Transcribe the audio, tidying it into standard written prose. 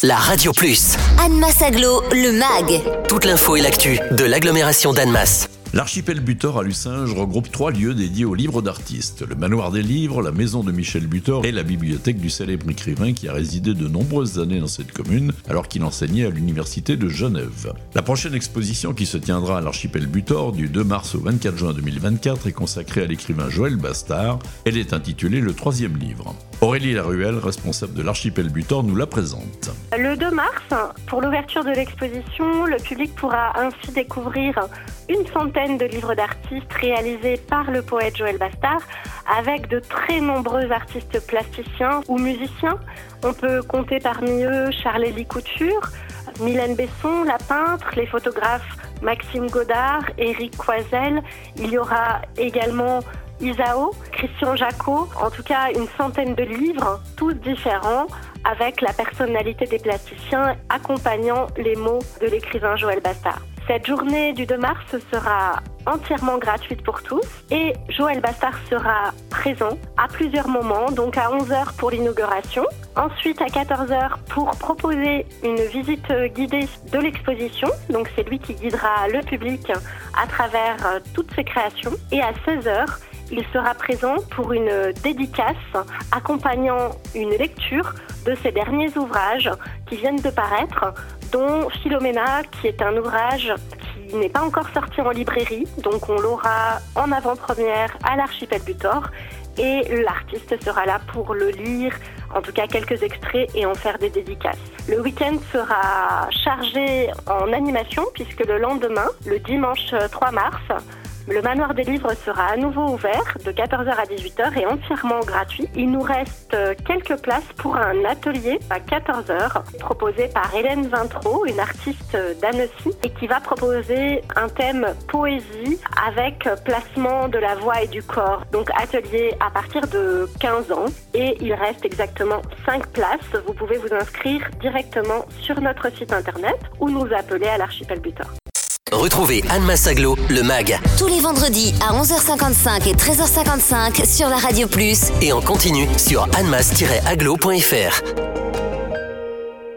la Radio Plus. Annemasse Agglo, le MAG. Toute l'info et l'actu de l'agglomération d'Annemasse. L'archipel Butor à Lucinge regroupe 3 lieux dédiés aux livres d'artistes. Le manoir des livres, la maison de Michel Butor et la bibliothèque du célèbre écrivain qui a résidé de nombreuses années dans cette commune alors qu'il enseignait à l'université de Genève. La prochaine exposition qui se tiendra à l'archipel Butor du 2 mars au 24 juin 2024 est consacrée à l'écrivain Joël Bastard. Elle est intitulée Le troisième livre. Aurélie Laruelle, responsable de l'archipel Butor, nous la présente. Le 2 mars, pour l'ouverture de l'exposition, le public pourra ainsi découvrir une centaine de livres d'artistes réalisés par le poète Joël Bastard avec de très nombreux artistes plasticiens ou musiciens. On peut compter parmi eux Charles-Élie Couture, Mylène Besson, la peintre, les photographes Maxime Godard, Éric Coisel. Il y aura également Isao, Christian Jacot, en tout cas une centaine de livres, tous différents, avec la personnalité des plasticiens accompagnant les mots de l'écrivain Joël Bastard. Cette journée du 2 mars sera entièrement gratuite pour tous et Joël Bastard sera présent à plusieurs moments, donc à 11h pour l'inauguration, ensuite à 14h pour proposer une visite guidée de l'exposition, donc c'est lui qui guidera le public à travers toutes ses créations, et à 16h, il sera présent pour une dédicace accompagnant une lecture de ses derniers ouvrages qui viennent de paraître, dont Philomena, qui est un ouvrage qui n'est pas encore sorti en librairie, donc on l'aura en avant-première à l'archipel Butor, et l'artiste sera là pour le lire, en tout cas quelques extraits, et en faire des dédicaces. Le week-end sera chargé en animation, puisque le lendemain, le dimanche 3 mars, le manoir des livres sera à nouveau ouvert de 14h à 18h et entièrement gratuit. Il nous reste quelques places pour un atelier à 14h proposé par Hélène Vintraud, une artiste d'Annecy, et qui va proposer un thème poésie avec placement de la voix et du corps. Donc atelier à partir de 15 ans et il reste exactement 5 places. Vous pouvez vous inscrire directement sur notre site internet ou nous appeler à l'archipel Butor. Retrouvez Annemasse Agglo, le MAG. Tous les vendredis à 11h55 et 13h55 sur la Radio Plus. Et en continu sur annemasse-agglo.fr.